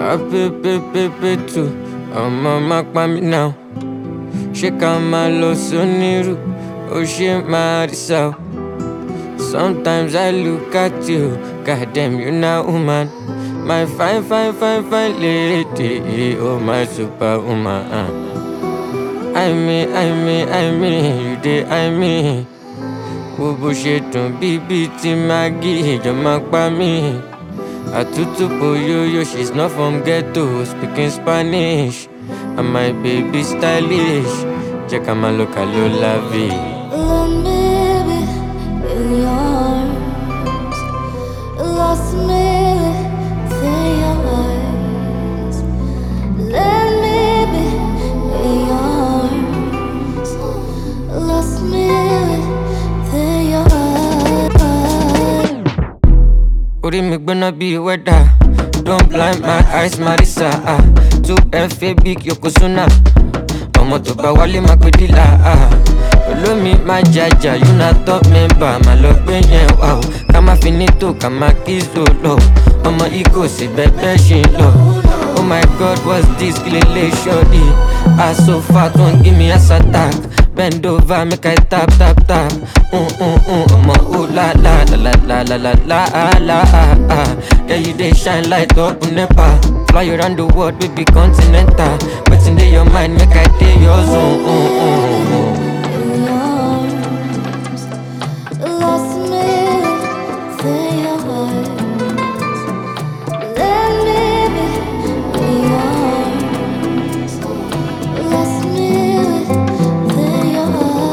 Pepe too. Mama pa me now. Shake on my low soniru. Oh shit, my soul. Sometimes I look at you. Goddamn, you now woman. My fine lady. Oh my superwoman. I mean, you did, I mean. Bobo Sheton, BB, Maggie, Jamak Bami. Atutu Poyoyo, she's not from ghetto, speaking Spanish. And my baby stylish. Check out my local Lola V. Let me be in your arms. Lost me within your eyes. Let me be in your arms. Lost me within your eyes. Ori mi gbona be weather. Don't blind my eyes, Marisa. 2FA big Yokozuna. Ọmọ tó bá wálé má pé dílà. Olómi má jàjà, you na top member. Má lọ gbé yẹn wá o. Ká má finito, ká má kí solo. Ọmọ Igbo sì bẹ́ẹ̀ ṣe lọ. Oh my God, what's this? Kilele shorty. Ass so fat, won't give me ass attack. Bend over, make I tap. Ọmọ ooh la la la la la la la la. Yeah, you dey shine light up Nepa. Fly around the world, baby continental. What's in your mind, make I take your zone. In your arms. Lost me within your eyes. Let me be in your arms. Lost me within your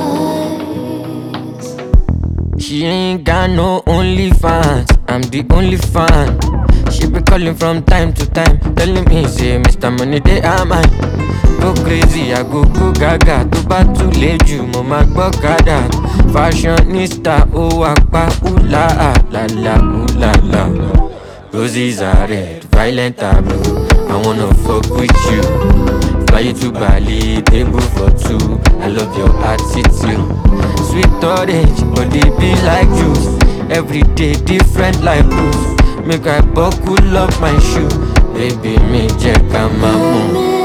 eyes. She ain't got no only fans, I'm the only fan. She be calling from time to time, telling me, say, Mr. Money, they are mine. Go crazy, I go gaga. To bad to late you, mama gbọ́kadà. Fashionista, oh akpa, ooh la la, ooh la la. Roses are red, violent are blue. I wanna fuck with you. Fly you to Bali, table for two. I love your attitude. Sweet orange, body be like juice. Every day different like blues. Make I buckle up my shoe. Baby, me check out my moon.